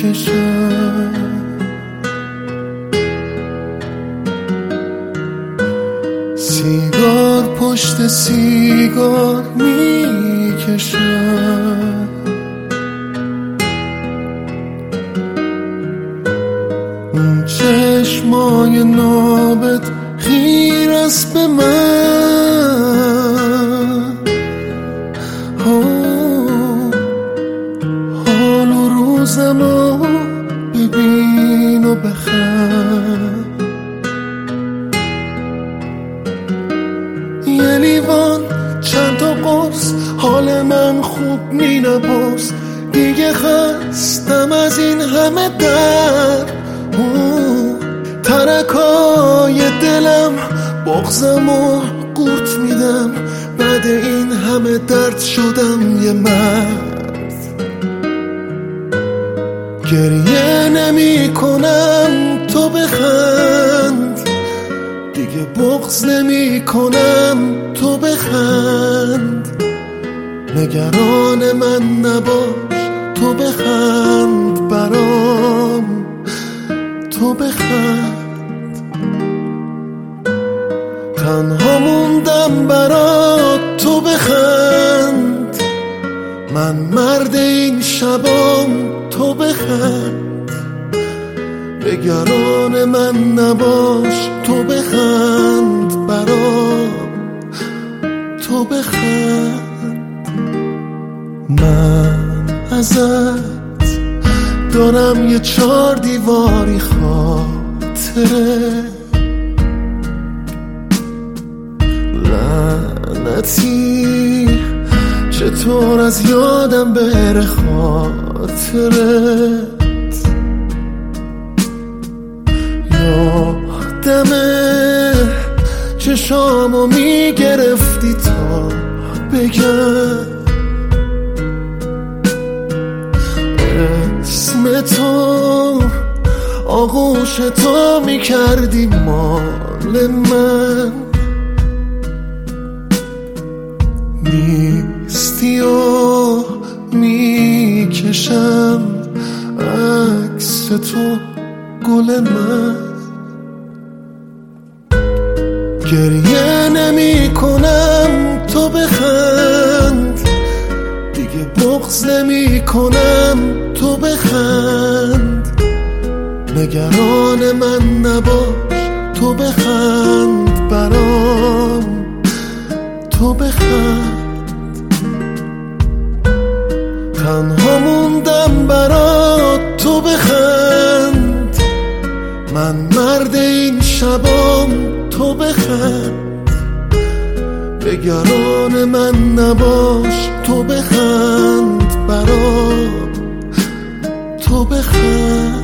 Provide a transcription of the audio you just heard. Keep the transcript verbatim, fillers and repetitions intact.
میکشم، سیگار پشت سیگار میکشم، اون چشمای نابت خیر است به من، حال و روزمو ببین و بخند، یه لیوان چند تا قرص حال من خوب می نپرس، دیگه خستم از این همه درد، ترکای دلم بغزم و قورت میدم، بعد این همه درد شدم یه مرد، گریه نمی کنم تو بخند، دیگه بغض نمی کنم تو بخند، نگران من نباش تو بخند برام، تو بخند، تنها موندم برات تو بخند، من مرد این شبام تو بخند، نگران من نباش تو بخند برام، تو بخند، من ازت دارم یه چار دیواری خاطره، لعنتی چطور از یادم بره خاطرت، یادمه چشامو میگرفتی تا بگم اسم تو، آغوش تو میکردی مال من، نیستی و میکشم عکس تو گل من، گریه نمی کنم تو بخند، دیگه بغض نمی کنم تو بخند، نگران من نباش تو بخند برام، تو بخند، تنها موندم برات تو بخند، من مرد این شبام تو بخند، نگران من نباش تو بخند برام، تو بخند.